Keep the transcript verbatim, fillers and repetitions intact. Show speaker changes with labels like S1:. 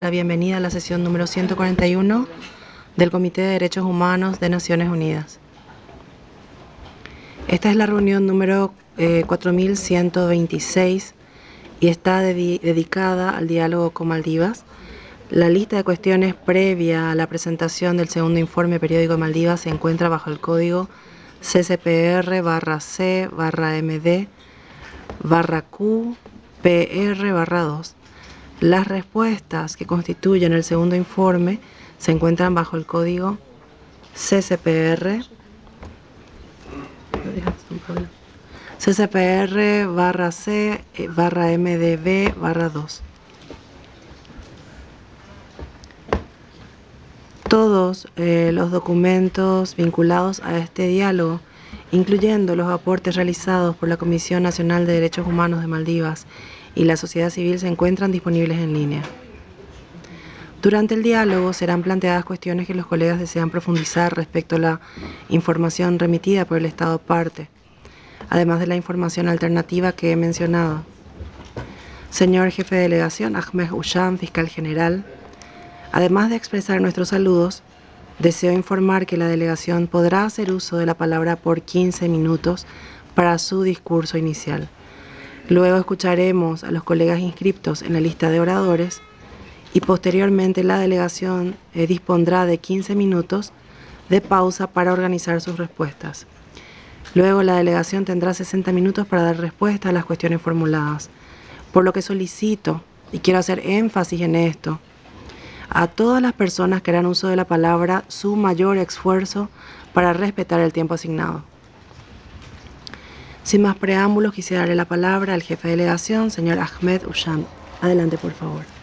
S1: La bienvenida a la sesión número ciento cuarenta y uno del Comité de Derechos Humanos de Naciones Unidas. Esta es la reunión número eh, cuatro mil ciento veintiséis y está de dedicada al diálogo con Maldivas. La lista de cuestiones previa a la presentación del segundo informe periódico de Maldivas se encuentra bajo el código C C P R barra C barra M D barra Q P R barra dos. Las respuestas que constituyen el segundo informe se encuentran bajo el código C C P R C C P R barra C barra M D B barra dos. Todos eh, los documentos vinculados a este diálogo, incluyendo los aportes realizados por la Comisión Nacional de Derechos Humanos de Maldivas y la sociedad civil, se encuentran disponibles en línea. Durante el diálogo serán planteadas cuestiones que los colegas desean profundizar respecto a la información remitida por el Estado parte, además de la información alternativa que he mencionado. Señor Jefe de Delegación, Ahmed Usham, Fiscal General, además de expresar nuestros saludos, deseo informar que la delegación podrá hacer uso de la palabra por quince minutos para su discurso inicial. Luego escucharemos a los colegas inscriptos en la lista de oradores y posteriormente la delegación eh, dispondrá de quince minutos de pausa para organizar sus respuestas. Luego la delegación tendrá sesenta minutos para dar respuesta a las cuestiones formuladas, por lo que solicito, y quiero hacer énfasis en esto, a todas las personas que harán uso de la palabra su mayor esfuerzo para respetar el tiempo asignado. Sin más preámbulos, quisiera darle la palabra al jefe de delegación, señor Ahmed Usham. Adelante, por favor.